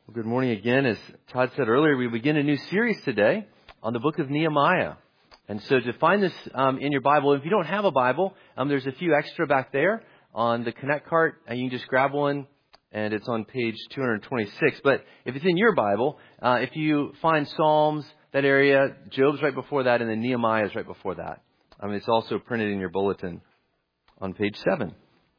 Well, good morning again. As Todd said earlier, we begin a new series today on the book of Nehemiah. And so to find this in your Bible, if you don't have a Bible, there's a few extra back there on the Connect cart, and you can just grab one, and it's on page 226. But if it's in your Bible, if you find Psalms, that area, Job's right before that, and then Nehemiah's right before that. It's also printed in your bulletin on page 7.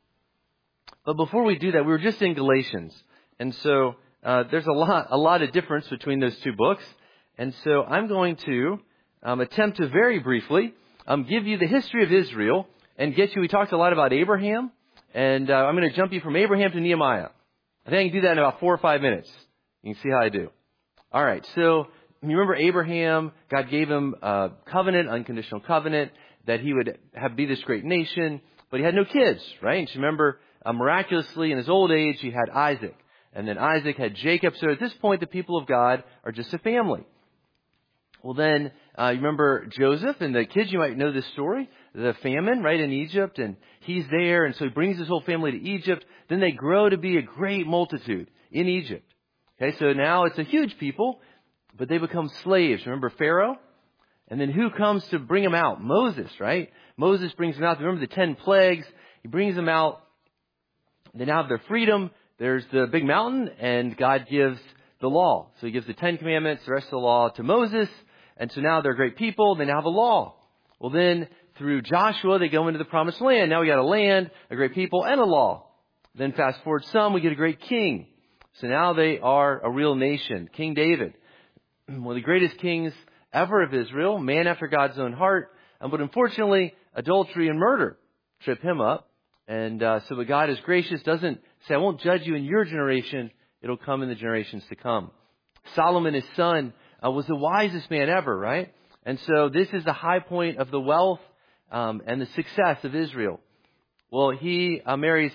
But before we do that, we were just in Galatians. And so there's a lot of difference between those two books. And so I'm going to attempt to very briefly give you the history of Israel and we talked a lot about Abraham. And I'm going to jump you from Abraham to Nehemiah. I think I can do that in about 4 or 5 minutes. You can see how I do. All right. So you remember Abraham, God gave him a covenant, unconditional covenant, that he would be this great nation. But he had no kids, right? And you remember miraculously in his old age, he had Isaac. And then Isaac had Jacob. So at this point, the people of God are just a family. Well, then, you remember Joseph and the kids, you might know this story. The famine, right, in Egypt. And he's there. And so he brings his whole family to Egypt. Then they grow to be a great multitude in Egypt. Okay, so now it's a huge people, but they become slaves. Remember Pharaoh? And then who comes to bring them out? Moses, right? Moses brings them out. Remember the 10 plagues? He brings them out. They now have their freedom. There's the big mountain, and God gives the law. So he gives the 10 commandments, the rest of the law to Moses. And so now they're great people. They now have a law. Well, then through Joshua, they go into the promised land. Now we got a land, a great people, and a law. Then fast forward some, we get a great king. So now they are a real nation. King David, one of the greatest kings ever of Israel, man after God's own heart. But unfortunately, adultery and murder trip him up. And so but God is gracious, doesn't say, I won't judge you in your generation. It'll come in the generations to come. Solomon, his son, was the wisest man ever, right? And so this is the high point of the wealth and the success of Israel. Well, he marries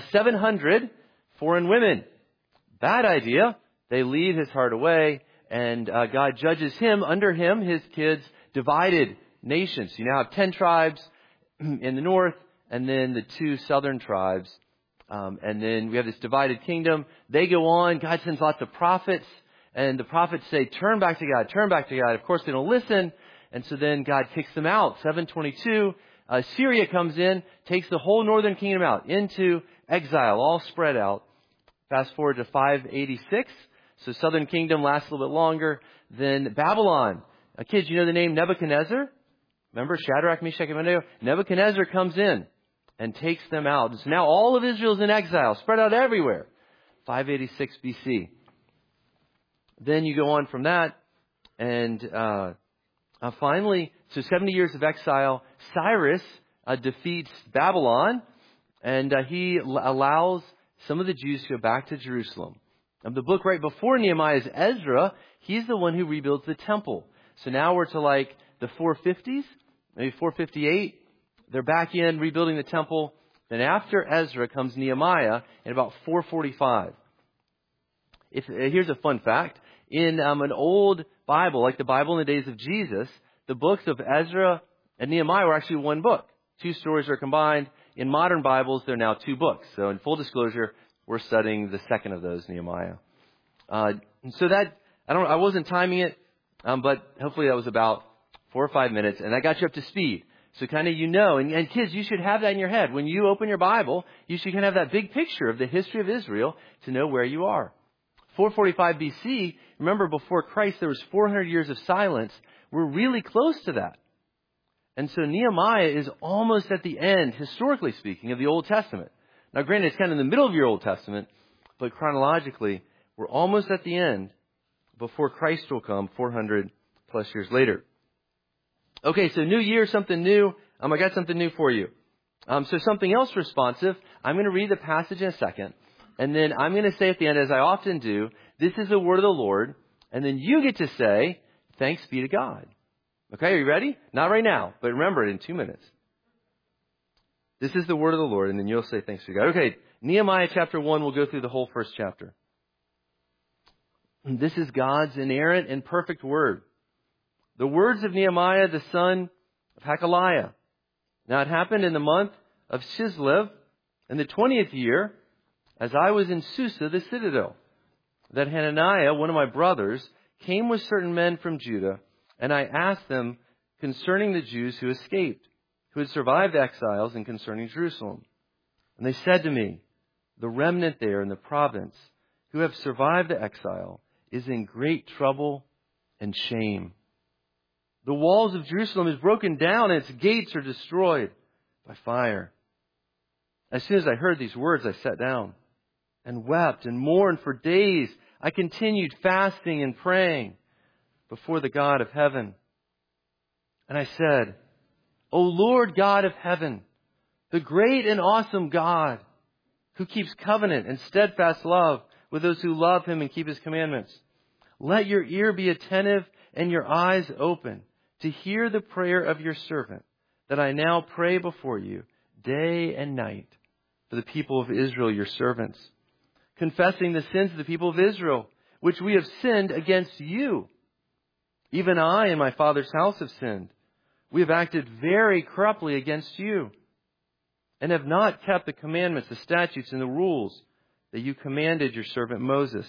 700 foreign women. Bad idea. They lead his heart away, and God judges him, under him, his kids, divided nations. You now have 10 tribes in the north, and then the 2 southern tribes. And then we have this divided kingdom. They go on. God sends lots of prophets. And the prophets say, turn back to God, turn back to God. Of course, they don't listen. And so then God kicks them out. 722, Syria comes in, takes the whole northern kingdom out into exile, all spread out. Fast forward to 586. So southern kingdom lasts a little bit longer. Then Babylon. Kids, you know the name Nebuchadnezzar? Remember Shadrach, Meshach, and Abednego? Nebuchadnezzar comes in and takes them out. So now all of Israel's in exile, spread out everywhere. 586 BC. Then you go on from that, and finally, so 70 years of exile, Cyrus defeats Babylon, and he allows some of the Jews to go back to Jerusalem. And the book right before Nehemiah is Ezra. He's the one who rebuilds the temple. So now we're to like the 450s, maybe 458. They're back in rebuilding the temple. Then after Ezra comes Nehemiah in about 445. Here's a fun fact. In an old Bible, like the Bible in the days of Jesus, the books of Ezra and Nehemiah were actually one book. 2 stories are combined. In modern Bibles, they're now 2 books. So in full disclosure, we're studying the second of those, Nehemiah. So that, I wasn't timing it, but hopefully that was about 4 or 5 minutes, and that got you up to speed. So kind of and kids, you should have that in your head. When you open your Bible, you should kind of have that big picture of the history of Israel to know where you are. 445 BC, remember before Christ there was 400 years of silence. We're really close to that. And so Nehemiah is almost at the end, historically speaking, of the Old Testament. Now granted, it's kind of in the middle of your Old Testament, but chronologically, we're almost at the end before Christ will come 400 plus years later. Okay, so new year, something new. I got something new for you. So something else responsive. I'm going to read the passage in a second. And then I'm going to say at the end, as I often do, this is the word of the Lord. And then you get to say, thanks be to God. Okay, are you ready? Not right now, but remember it in 2 minutes. This is the word of the Lord, and then you'll say thanks be to God. Okay, Nehemiah chapter 1, we'll go through the whole first chapter. This is God's inerrant and perfect word. The words of Nehemiah, the son of Hakaliah. Now it happened in the month of Chislev, in the 20th year, as I was in Susa, the citadel. that Hananiah, one of my brothers, came with certain men from Judah, and I asked them concerning the Jews who escaped, who had survived exiles, and concerning Jerusalem. And they said to me, the remnant there in the province who have survived the exile is in great trouble and shame. The walls of Jerusalem is broken down and its gates are destroyed by fire. As soon as I heard these words, I sat down and wept and mourned for days. I continued fasting and praying before the God of heaven. And I said, O Lord God of heaven, the great and awesome God who keeps covenant and steadfast love with those who love Him and keep His commandments, let your ear be attentive and your eyes open to hear the prayer of your servant, that I now pray before you day and night for the people of Israel, your servants, confessing the sins of the people of Israel, which we have sinned against you. Even I and my father's house have sinned. We have acted very corruptly against you, and have not kept the commandments, the statutes, and the rules that you commanded your servant Moses.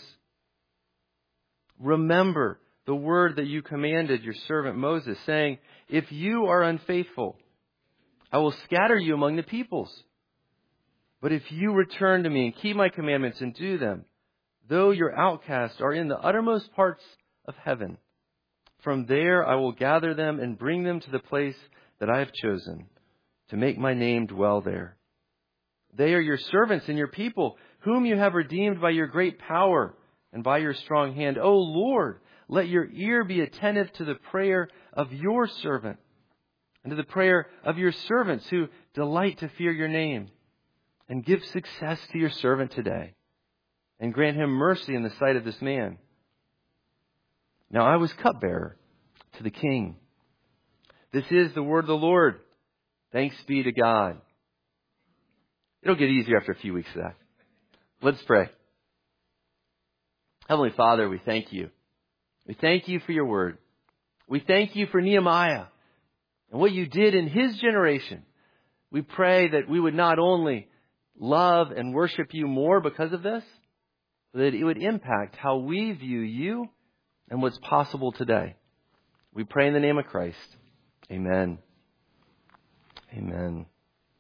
Remember the word that you commanded your servant Moses, saying, if you are unfaithful, I will scatter you among the peoples. But if you return to me and keep my commandments and do them, though your outcasts are in the uttermost parts of heaven, from there I will gather them and bring them to the place that I have chosen, to make my name dwell there. They are your servants and your people, whom you have redeemed by your great power and by your strong hand. O Lord, let your ear be attentive to the prayer of your servant and to the prayer of your servants who delight to fear your name. And give success to your servant today, and grant him mercy in the sight of this man. Now I was cupbearer to the king. This is the word of the Lord. Thanks be to God. It'll get easier after a few weeks of that. Let's pray. Heavenly Father, we thank you. We thank you for your word. We thank you for Nehemiah and what you did in his generation. We pray that we would not only love and worship you more because of this, but that it would impact how we view you and what's possible today. We pray in the name of Christ. Amen. Amen.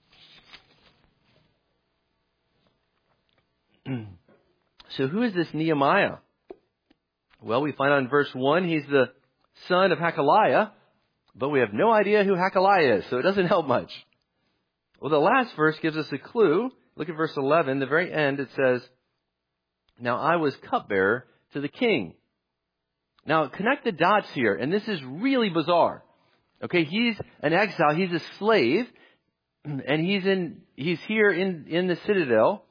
So who is this Nehemiah? Well, we find out in verse 1, he's the son of Hakaliah, but we have no idea who Hakaliah is, so it doesn't help much. Well, the last verse gives us a clue. Look at verse 11. The very end, it says, now I was cupbearer to the king. Now, connect the dots here, and this is really bizarre. Okay, he's an exile. He's a slave, and he's here in the citadel,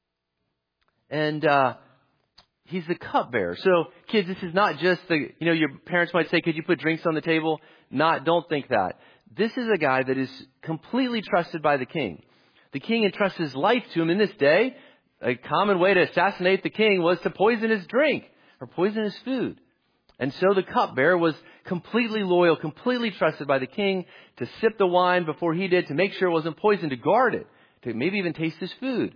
and he's the cupbearer. So, kids, this is not just your parents might say, could you put drinks on the table? Don't think that. This is a guy that is completely trusted by the king. The king entrusts his life to him. In this day, a common way to assassinate the king was to poison his drink or poison his food. And so the cupbearer was completely loyal, completely trusted by the king to sip the wine before he did, to make sure it wasn't poisoned, to guard it, to maybe even taste his food.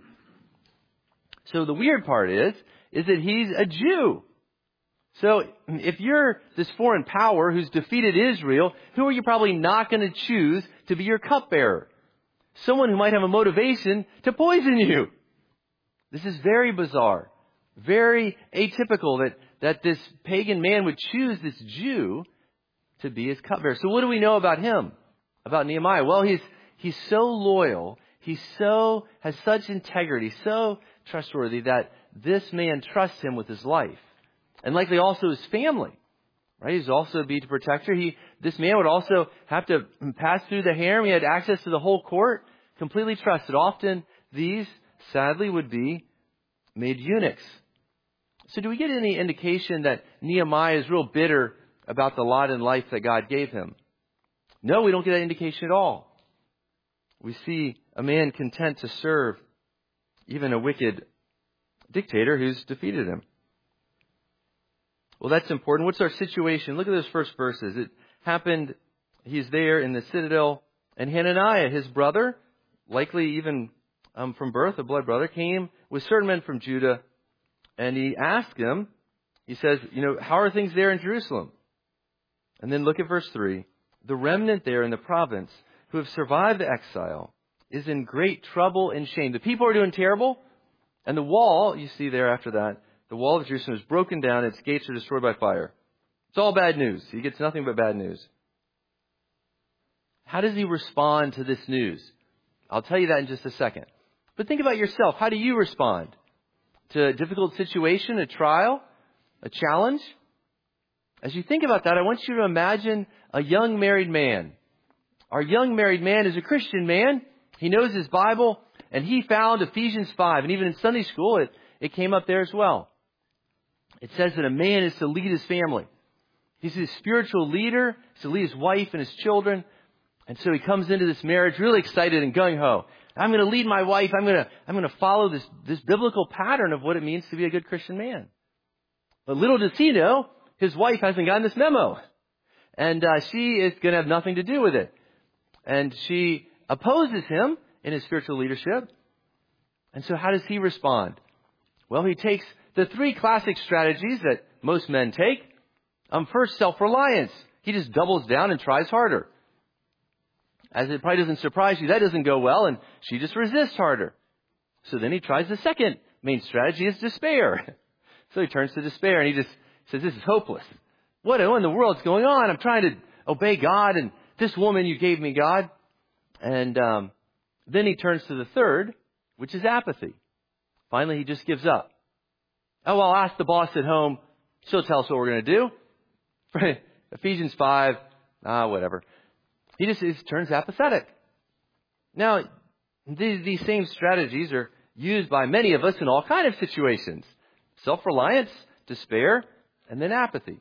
So the weird part is that he's a Jew. So if you're this foreign power who's defeated Israel, who are you probably not going to choose to be your cupbearer? Someone who might have a motivation to poison you. This is very bizarre, very atypical that this pagan man would choose this Jew to be his cupbearer. So what do we know about him, about Nehemiah? Well, he's so loyal, has such integrity, so trustworthy that this man trusts him with his life, and likely also his family. Right? He's also be to protector. This man would also have to pass through the harem. He had access to the whole court, completely trusted. Often these, sadly, would be made eunuchs. So do we get any indication that Nehemiah is real bitter about the lot in life that God gave him? No, we don't get that indication at all. We see a man content to serve even a wicked dictator who's defeated him. Well, that's important. What's our situation? Look at those first verses. It happened, he's there in the citadel, and Hananiah, his brother, likely even from birth, a blood brother, came with certain men from Judah, And he asked him, he says, how are things there in Jerusalem? And then look at verse 3. The remnant there in the province who have survived the exile is in great trouble and shame. The people are doing terrible. And the wall, you see there after that, the wall of Jerusalem is broken down. Its gates are destroyed by fire. It's all bad news. He gets nothing but bad news. How does he respond to this news? I'll tell you that in just a second. But think about yourself. How do you respond to a difficult situation, a trial, a challenge? As you think about that, I want you to imagine a young married man. Our young married man is a Christian man. He knows his Bible, and he found Ephesians 5. And even in Sunday school, it came up there as well. It says that a man is to lead his family. He's a spiritual leader. He's to lead his wife and his children. And so he comes into this marriage really excited and gung-ho. I'm going to lead my wife. I'm going to follow this biblical pattern of what it means to be a good Christian man. But little does he know, his wife hasn't gotten this memo. And she is going to have nothing to do with it. And she opposes him in his spiritual leadership. And so how does he respond? Well, he takes the three classic strategies that most men take. First, self-reliance. He just doubles down and tries harder. As it probably doesn't surprise you, that doesn't go well, and she just resists harder. So then he tries the second main strategy, is despair. So he turns to despair, and he just says, this is hopeless. What in the world's going on? I'm trying to obey God, and this woman you gave me, God. And then he turns to the third, which is apathy. Finally, he just gives up. Oh, I'll ask the boss at home. She'll tell us what we're going to do. Ephesians 5, whatever. He just turns apathetic. Now, these same strategies are used by many of us in all kinds of situations. Self-reliance, despair, and then apathy.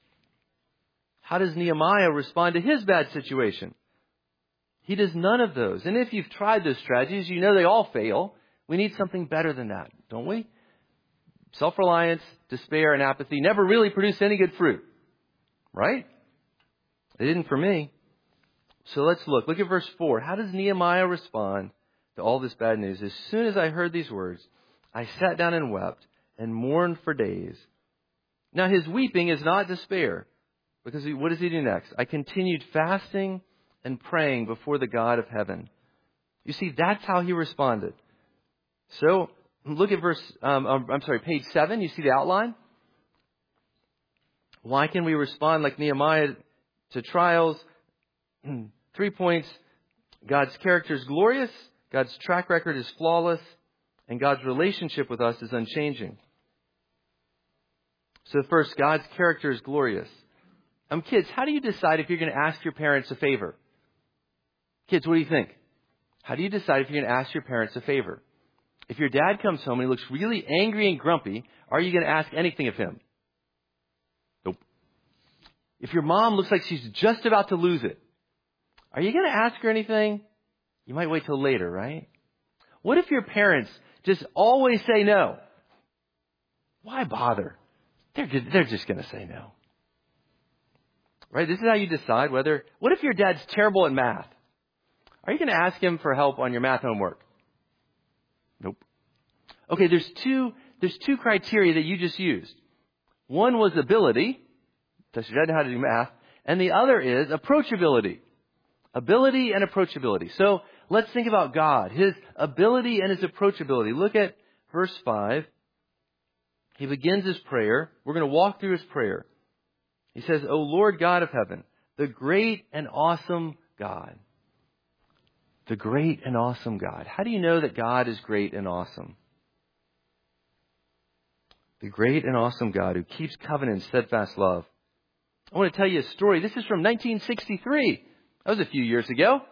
How does Nehemiah respond to his bad situation? He does none of those. And if you've tried those strategies, you know they all fail. We need something better than that, don't we? Self-reliance, despair, and apathy never really produce any good fruit. Right? They didn't for me. So let's look. Look at verse 4. How does Nehemiah respond to all this bad news? As soon as I heard these words, I sat down and wept and mourned for days. Now his weeping is not despair. Because what does he do next? I continued fasting and praying before the God of heaven. You see, that's how he responded. So look at page 7. You see the outline? Why can we respond like Nehemiah to trials? 3 points. God's character is glorious. God's track record is flawless. And God's relationship with us is unchanging. So first, God's character is glorious. Kids, how do you decide if you're going to ask your parents a favor? Kids, what do you think? How do you decide if you're going to ask your parents a favor? If your dad comes home and he looks really angry and grumpy, are you going to ask anything of him? Nope. If your mom looks like she's just about to lose it, are you going to ask her anything? You might wait till later, right? What if your parents just always say no? Why bother? They're just going to say no. Right? This is how you decide whether... What if your dad's terrible at math? Are you going to ask him for help on your math homework? Nope. Okay, there's two criteria that you just used. One was ability, so she doesn't know how to do math, and the other is approachability. Ability and approachability. So let's think about God, His ability and His approachability. Look at verse 5. He begins his prayer. We're going to walk through his prayer. He says, O Lord God of heaven, the great and awesome God. The great and awesome God. How do you know that God is great and awesome? The great and awesome God who keeps covenant and steadfast love. I want to tell you a story. This is from 1963. That was a few years ago.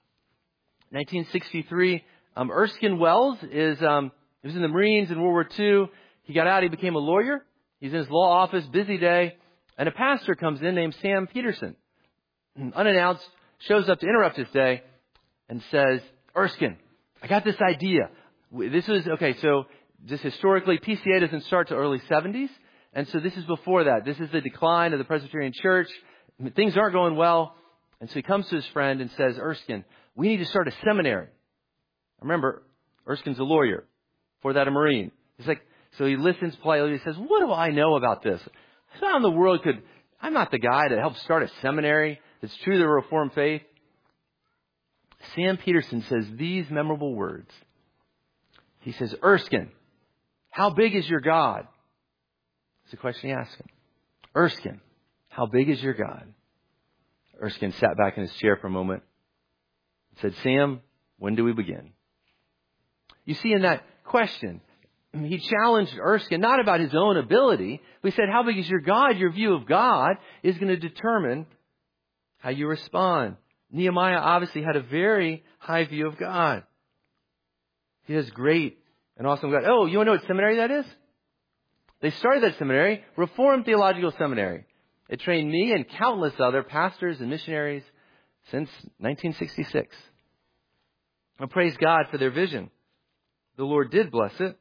1963. Erskine Wells he was in the Marines in World War II. He got out. He became a lawyer. He's in his law office, busy day. And a pastor comes in named Sam Peterson. Unannounced, shows up to interrupt his day and says, Erskine, I got this idea. So just historically, PCA doesn't start till early 70s. And so this is before that. This is the decline of the Presbyterian Church. Things aren't going well. And so he comes to his friend and says, Erskine, we need to start a seminary. Remember, Erskine's a lawyer. Before that, a Marine. He's like, So he listens politely. He says, what do I know about this? How in the world I'm not the guy that helped start a seminary that's true to the Reformed faith. Sam Peterson says these memorable words. He says, Erskine, how big is your God? It's the question he asked him. Erskine, how big is your God? Erskine sat back in his chair for a moment and said, Sam, when do we begin? You see, in that question, he challenged Erskine not about his own ability, but he said, how big is your God? Your view of God is going to determine how you respond. Nehemiah obviously had a very high view of God. He has great and awesome God. Oh, you want to know what seminary that is? They started that seminary, Reformed Theological Seminary. It trained me and countless other pastors and missionaries since 1966. I praise God for their vision. The Lord did bless it.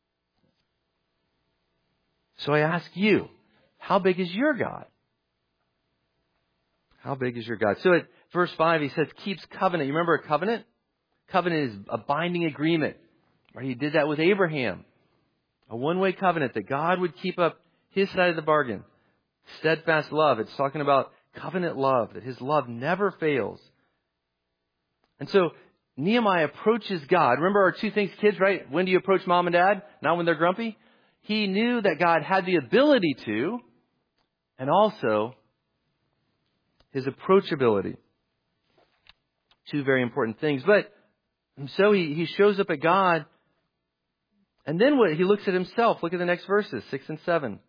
So I ask you, how big is your God? How big is your God? So at verse 5, he says, keeps covenant. You remember a covenant? Covenant is a binding agreement. Right? He did that with Abraham. A one-way covenant that God would keep up his side of the bargain. Steadfast love. It's talking about covenant love, that his love never fails. And so Nehemiah approaches God. Remember our two things, kids, right? When do you approach mom and dad? Not when they're grumpy. He knew that God had the ability to, and also his approachability. Two very important things. But so he shows up at God. And then he looks at himself. Look at the next verses, 6 and 7.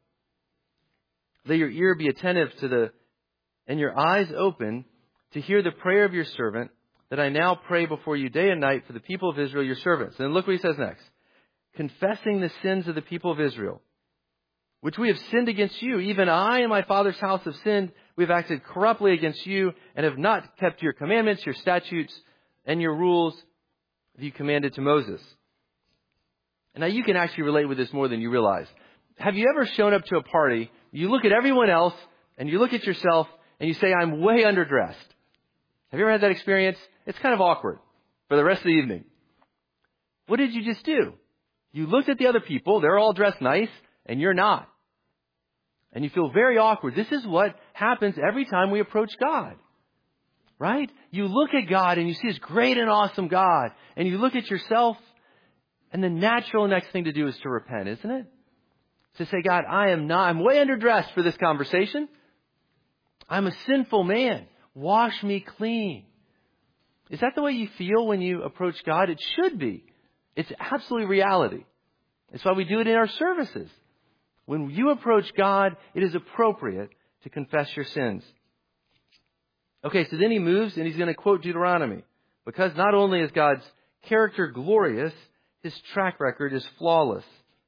Let your ear be attentive and your eyes open to hear the prayer of your servant, that I now pray before you day and night for the people of Israel, your servants. And look what he says next. Confessing the sins of the people of Israel, which we have sinned against you. Even I and my father's house have sinned. We have acted corruptly against you and have not kept your commandments, your statutes, and your rules that you commanded to Moses. And now you can actually relate with this more than you realize. Have you ever shown up to a party, you look at everyone else, and you look at yourself, and you say, I'm way underdressed? Have you ever had that experience? It's kind of awkward for the rest of the evening. What did you just do? You looked at the other people, they're all dressed nice, and you're not. And you feel very awkward. This is what happens every time we approach God. Right? You look at God and you see this great and awesome God. And you look at yourself, and the natural next thing to do is to repent, isn't it? To say, God, I'm way underdressed for this conversation. I'm a sinful man. Wash me clean. Is that the way you feel when you approach God? It should be. It's absolutely reality. It's why we do it in our services. When you approach God, it is appropriate to confess your sins. Okay, so then he moves and he's going to quote Deuteronomy. Because not only is God's character glorious, his track record is flawless.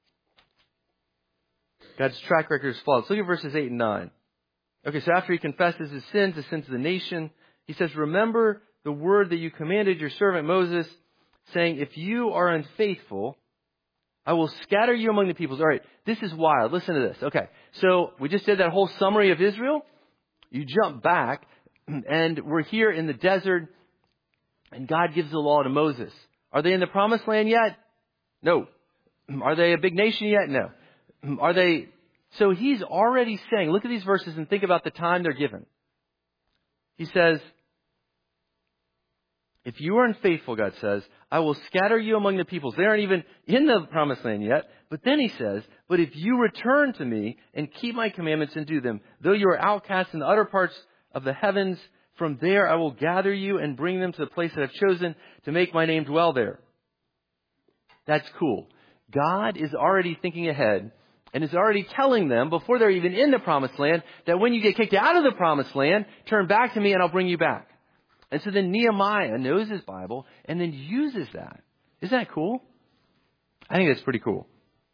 God's track record is flawless. Look at verses 8 and 9. Okay, so after he confesses his sins, the sins of the nation, he says, remember the word that you commanded your servant Moses, saying, if you are unfaithful, I will scatter you among the peoples. All right, this is wild. Listen to this. Okay, so we just did that whole summary of Israel. You jump back, and we're here in the desert, and God gives the law to Moses. Are they in the promised land yet? No. Are they a big nation yet? No. Are they? So he's already saying, look at these verses and think about the time they're given. He says, if you are unfaithful, God says, I will scatter you among the peoples. They aren't even in the promised land yet. But then he says, but if you return to me and keep my commandments and do them, though you are outcast in the utter parts of the heavens, from there I will gather you and bring them to the place that I've chosen to make my name dwell there. That's cool. God is already thinking ahead and is already telling them before they're even in the promised land that when you get kicked out of the promised land, turn back to me and I'll bring you back. And so then Nehemiah knows his Bible and then uses that. Isn't that cool? I think that's pretty cool.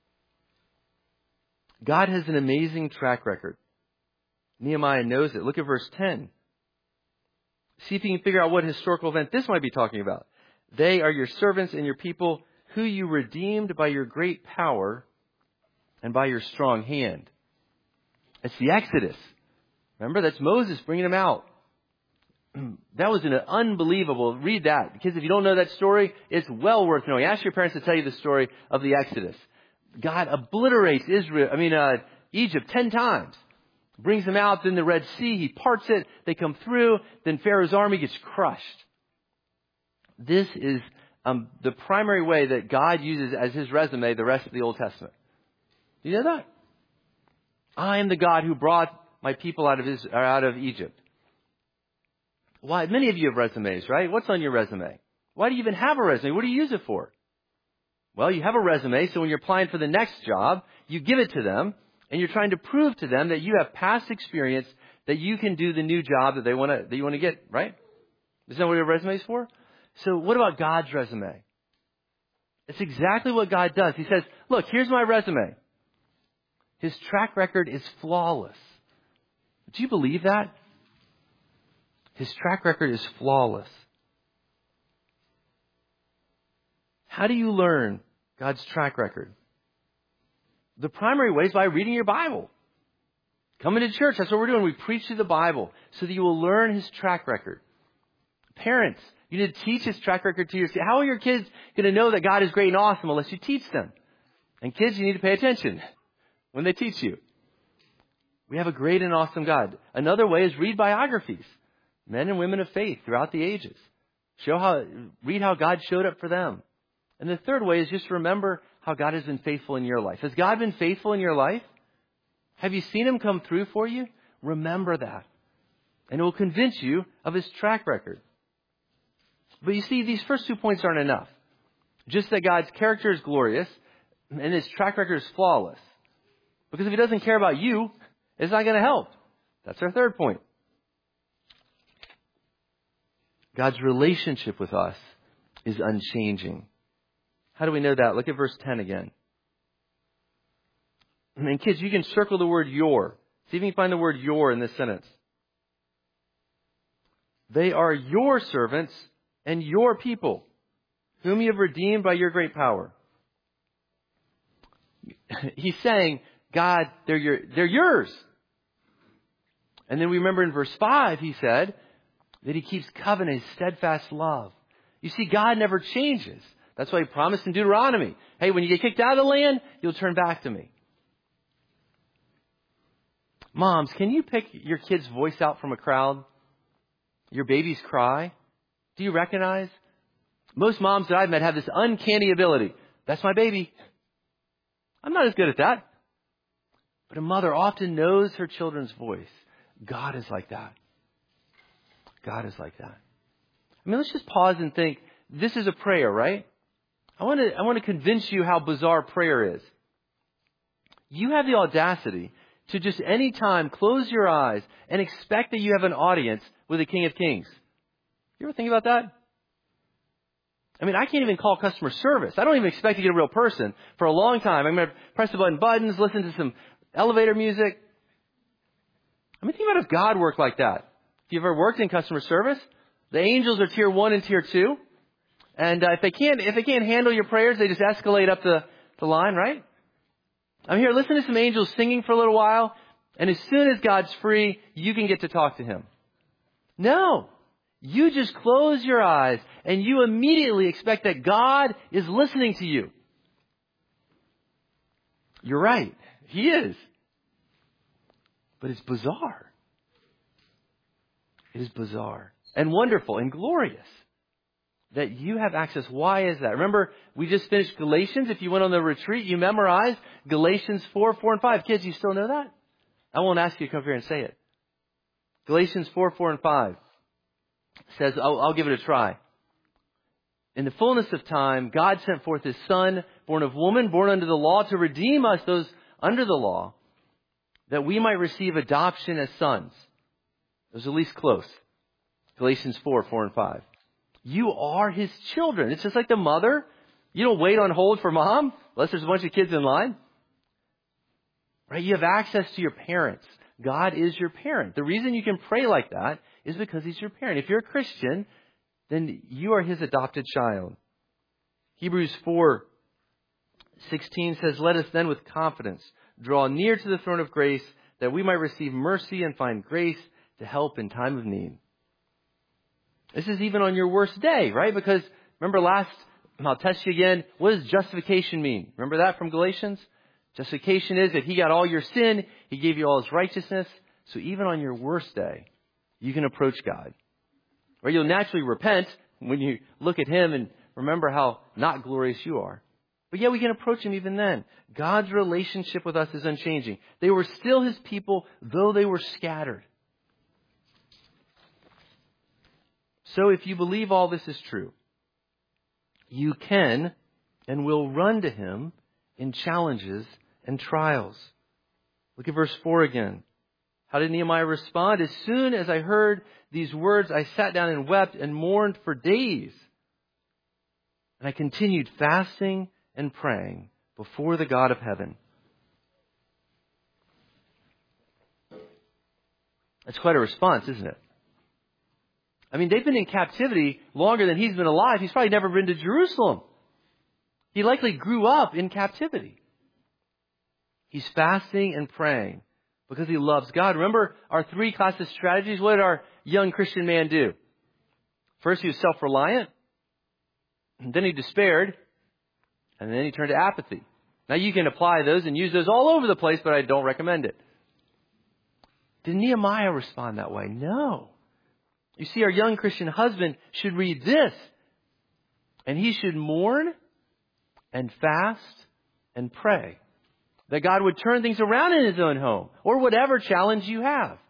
God has an amazing track record. Nehemiah knows it. Look at verse 10. See if you can figure out what historical event this might be talking about. They are your servants and your people who you redeemed by your great power and by your strong hand. It's the Exodus. Remember, that's Moses bringing them out. That was an unbelievable, read that. Because if you don't know that story, it's well worth knowing. Ask your parents to tell you the story of the Exodus. God obliterates Egypt 10 times. Brings them out, then the Red Sea, he parts it, they come through, then Pharaoh's army gets crushed. This is the primary way that God uses as his resume the rest of the Old Testament. Do you know that? I am the God who brought my people out of Egypt. Why? Many of you have resumes, right? What's on your resume? Why do you even have a resume? What do you use it for? Well, you have a resume, so when you're applying for the next job, you give it to them, and you're trying to prove to them that you have past experience, that you can do the new job that you want to get, right? Isn't that what your resume is for? So what about God's resume? It's exactly what God does. He says, look, here's my resume. His track record is flawless. Do you believe that? His track record is flawless. How do you learn God's track record? The primary way is by reading your Bible. Coming to church, that's what we're doing. We preach through the Bible so that you will learn his track record. Parents, you need to teach his track record to your kids. How are your kids going to know that God is great and awesome unless you teach them? And kids, you need to pay attention when they teach you. We have a great and awesome God. Another way is read biographies. Men and women of faith throughout the ages. Read how God showed up for them. And the third way is just remember how God has been faithful in your life. Has God been faithful in your life? Have you seen him come through for you? Remember that. And it will convince you of his track record. But you see, these first 2 points aren't enough. Just that God's character is glorious and his track record is flawless. Because if he doesn't care about you, it's not going to help. That's our third point. God's relationship with us is unchanging. How do we know that? Look at verse 10 again. And kids, you can circle the word your. See if you can find the word your in this sentence. They are your servants and your people, whom you have redeemed by your great power. He's saying, God, they're yours. And then we remember in verse 5, he said that he keeps covenant, his steadfast love. You see, God never changes. That's why he promised in Deuteronomy, hey, when you get kicked out of the land, you'll turn back to me. Moms, can you pick your kid's voice out from a crowd? Your baby's cry? Do you recognize? Most moms that I've met have this uncanny ability. That's my baby. I'm not as good at that. But a mother often knows her children's voice. God is like that. God is like that. I mean, let's just pause and think. This is a prayer, right? I want to convince you how bizarre prayer is. You have the audacity to just any time close your eyes and expect that you have an audience with the King of Kings. You ever think about that? I mean, I can't even call customer service. I don't even expect to get a real person for a long time. I'm going to press the button buttons, listen to some elevator music. I mean, think about if God worked like that. If you've ever worked in customer service, the angels are tier 1 and tier 2. And if they can't handle your prayers, they just escalate up the line, right? I'm here, listen to some angels singing for a little while, and as soon as God's free, you can get to talk to him. No. You just close your eyes, and you immediately expect that God is listening to you. You're right. He is. But it's bizarre. It is bizarre and wonderful and glorious that you have access. Why is that? Remember, we just finished Galatians. If you went on the retreat, you memorized Galatians 4, 4, and 5. Kids, you still know that? I won't ask you to come here and say it. Galatians 4, 4, and 5 says, I'll give it a try. In the fullness of time, God sent forth his Son, born of woman, born under the law, to redeem us, those under the law, that we might receive adoption as sons. It was at least close. Galatians 4, 4, and 5. You are his children. It's just like the mother. You don't wait on hold for mom unless there's a bunch of kids in line. Right? You have access to your parents. God is your parent. The reason you can pray like that is because he's your parent. If you're a Christian, then you are his adopted child. Hebrews 4:16 says, let us then with confidence draw near to the throne of grace that we might receive mercy and find grace to help in time of need. This is even on your worst day, right? Because remember last I'll test you again. What does justification mean? Remember that from Galatians? Justification is that He got all your sin. He gave you all His righteousness. So even on your worst day, you can approach God. Or you'll naturally repent when you look at Him and remember how not glorious you are. But yeah, we can approach Him even then. God's relationship with us is unchanging. They were still His people, though they were scattered. So if you believe all this is true, you can and will run to Him in challenges and trials. Look at verse 4 again. How did Nehemiah respond? As soon as I heard these words, I sat down and wept and mourned for days. And I continued fasting and praying before the God of heaven. That's quite a response, isn't it? I mean, they've been in captivity longer than he's been alive. He's probably never been to Jerusalem. He likely grew up in captivity. He's fasting and praying because he loves God. Remember our 3 classes strategies? What did our young Christian man do? First, he was self-reliant. Then he despaired. And then he turned to apathy. Now you can apply those and use those all over the place, but I don't recommend it. Did Nehemiah respond that way? No. You see, our young Christian husband should read this. And he should mourn and fast and pray that God would turn things around in his own home or whatever challenge you have.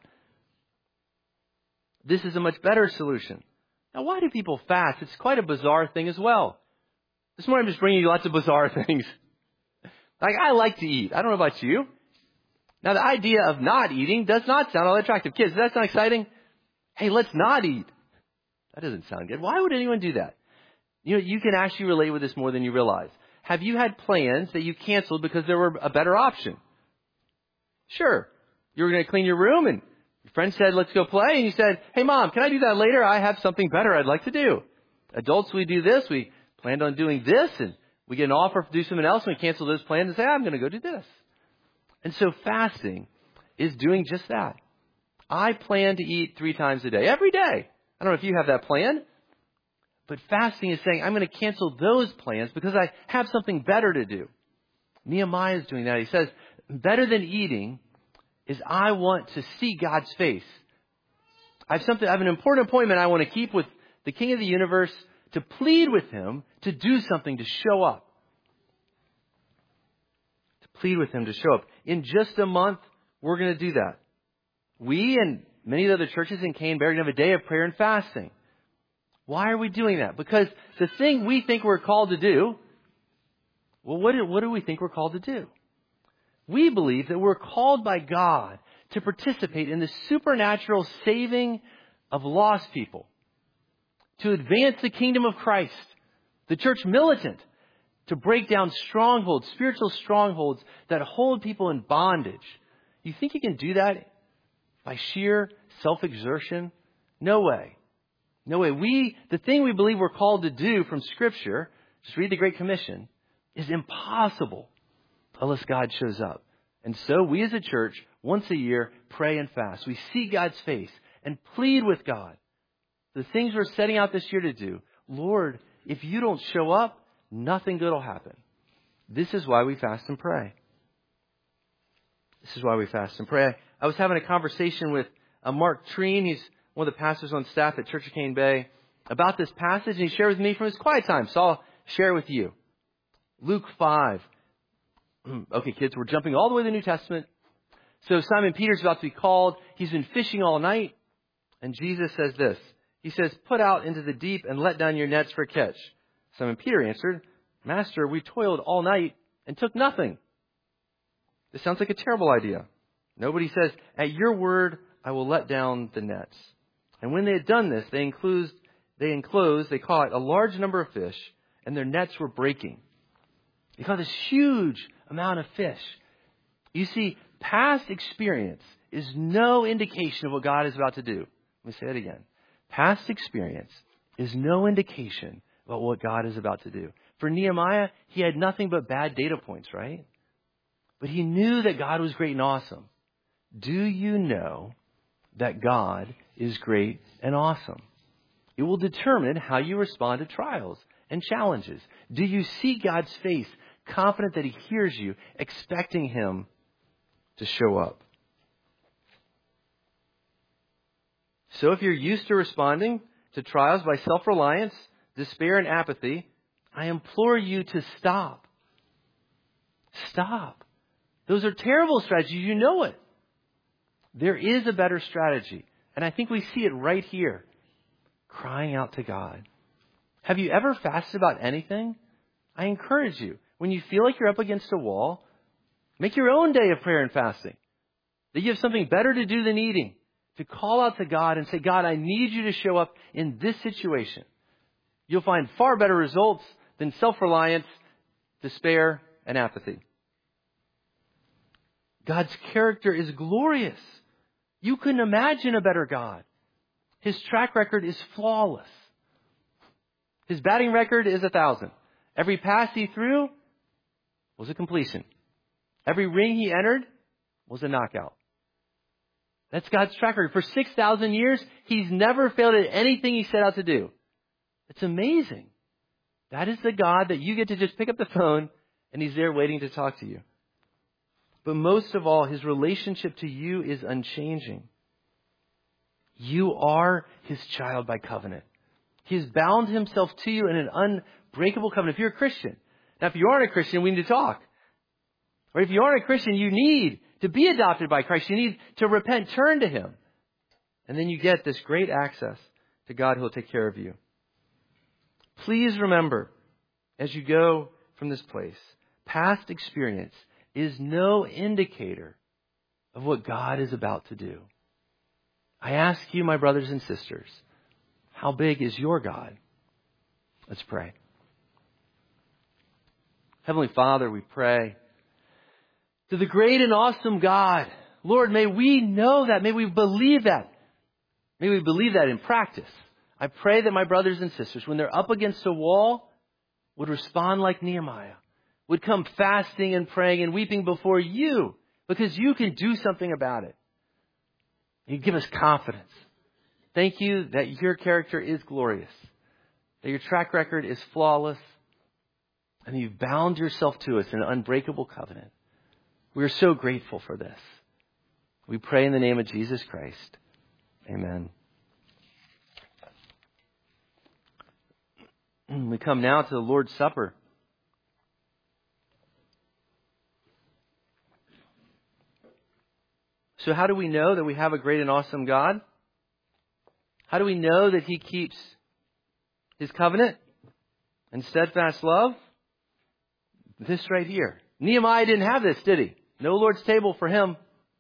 This is a much better solution. Now, why do people fast? It's quite a bizarre thing as well. This morning I'm just bringing you lots of bizarre things. Like, I like to eat. I don't know about you. Now, the idea of not eating does not sound all that attractive. Kids, does that sound exciting? Hey, let's not eat. That doesn't sound good. Why would anyone do that? You know, you can actually relate with this more than you realize. Have you had plans that you canceled because there were a better option? Sure. You were going to clean your room and your friend said, let's go play. And you said, hey, Mom, can I do that later? I have something better I'd like to do. Adults, we do this. We planned on doing this and we get an offer to do something else and we cancel those plans and say, I'm going to go do this. And so fasting is doing just that. I plan to eat 3 times a day, every day. I don't know if you have that plan. But fasting is saying, I'm going to cancel those plans because I have something better to do. Nehemiah is doing that. He says, better than eating is I want to see God's face. I have an important appointment I want to keep with the King of the universe, to plead with Him to do something, to show up. To plead with Him to show up. In just a month, we're going to do that. We and many of the other churches in Canberra are going to have a day of prayer and fasting. Why are we doing that? Because the thing we think we're called to do, well, what do we think we're called to do? We believe that we're called by God to participate in the supernatural saving of lost people, to advance the kingdom of Christ, the church militant, to break down strongholds, spiritual strongholds that hold people in bondage. You think you can do that by sheer self-exertion? No way. No way. The thing we believe we're called to do from Scripture, just read the Great Commission, is impossible unless God shows up. And so we as a church, once a year, pray and fast. We see God's face and plead with God. The things we're setting out this year to do, Lord, if you don't show up, nothing good will happen. This is why we fast and pray. This is why we fast and pray. I was having a conversation with Mark Treen. He's one of the pastors on staff at Church of Cane Bay, about this passage, and he shared with me from his quiet time. So I'll share with you. Luke 5. Okay, kids, we're jumping all the way to the New Testament. So Simon Peter's about to be called. He's been fishing all night. And Jesus says this. He says, put out into the deep and let down your nets for a catch. Simon Peter answered, Master, we toiled all night and took nothing. This sounds like a terrible idea. Nobody says, at your word, I will let down the nets. And when they had done this, they caught a large number of fish, and their nets were breaking. They caught this huge amount of fish. You see, past experience is no indication of what God is about to do. Let me say it again. Past experience is no indication about what God is about to do. For Nehemiah, he had nothing but bad data points, right? But he knew that God was great and awesome. Do you know that God is great and awesome? It will determine how you respond to trials and challenges? Do you see God's face, confident that He hears you, expecting Him to show up? So if you're used to responding to trials by self-reliance, despair, and apathy, I implore you to stop. Stop. Those are terrible strategies. You know it. There is a better strategy. And I think we see it right here. Crying out to God. Have you ever fasted about anything? I encourage you, when you feel like you're up against a wall, make your own day of prayer and fasting. That you have something better to do than eating. To call out to God and say, God, I need you to show up in this situation. You'll find far better results than self-reliance, despair, and apathy. God's character is glorious. You couldn't imagine a better God. His track record is flawless. His batting record is 1,000. Every pass He threw was a completion. Every ring He entered was a knockout. That's God's track record. For 6,000 years, He's never failed at anything He set out to do. It's amazing. That is the God that you get to just pick up the phone and He's there waiting to talk to you. But most of all, His relationship to you is unchanging. You are His child by covenant. He has bound Himself to you in an unbreakable covenant. If you're a Christian. Now, if you aren't a Christian, we need to talk. Or if you aren't a Christian, you need to be adopted by Christ. You need to repent, turn to Him. And then you get this great access to God who will take care of you. Please remember, as you go from this place, past experience is no indicator of what God is about to do. I ask you, my brothers and sisters, how big is your God? Let's pray. Heavenly Father, we pray to the great and awesome God. Lord, may we know that. May we believe that. May we believe that in practice. I pray that my brothers and sisters, when they're up against a wall, would respond like Nehemiah. Would come fasting and praying and weeping before you because you can do something about it. You give us confidence. Thank you that your character is glorious, that your track record is flawless, and you've bound yourself to us in an unbreakable covenant. We are so grateful for this. We pray in the name of Jesus Christ. Amen. We come now to the Lord's Supper. So how do we know that we have a great and awesome God? How do we know that He keeps His covenant and steadfast love? This right here. Nehemiah didn't have this, did he? No Lord's table for him.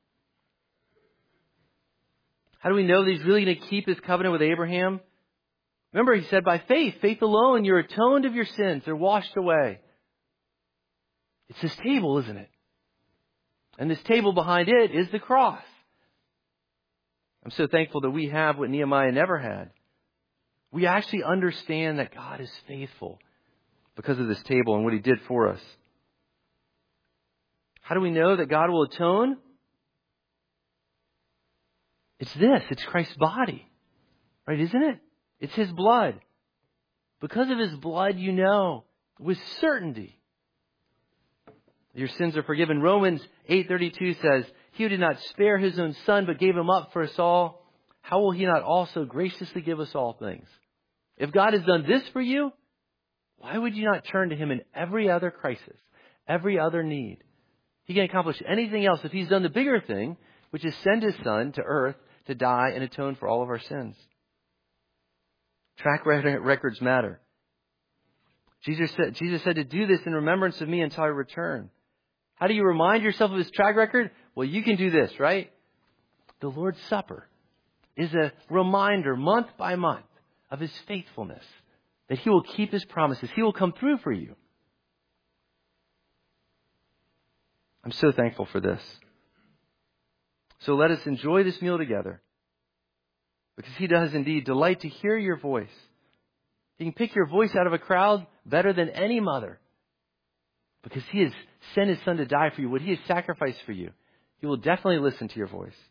How do we know that He's really going to keep His covenant with Abraham? Remember, He said, by faith alone, you're atoned of your sins. They're washed away. It's this table, isn't it? And this table behind it is the cross. I'm so thankful that we have what Nehemiah never had. We actually understand that God is faithful because of this table and what He did for us. How do we know that God will atone? It's this. It's Christ's body. Right, isn't it? It's His blood. Because of His blood, you know with certainty your sins are forgiven. Romans 8:32 says, He who did not spare His own Son, but gave Him up for us all, how will He not also graciously give us all things? If God has done this for you, why would you not turn to Him in every other crisis, every other need? He can accomplish anything else if He's done the bigger thing, which is send His Son to earth to die and atone for all of our sins. Track records matter. Jesus said to do this in remembrance of me until I return. How do you remind yourself of His track record? Well, you can do this, right? The Lord's Supper is a reminder month by month of His faithfulness, that He will keep His promises. He will come through for you. I'm so thankful for this. So let us enjoy this meal together, because He does indeed delight to hear your voice. He can pick your voice out of a crowd better than any mother, because He has sent His Son to die for you. What He has sacrificed for you, He will definitely listen to your voice.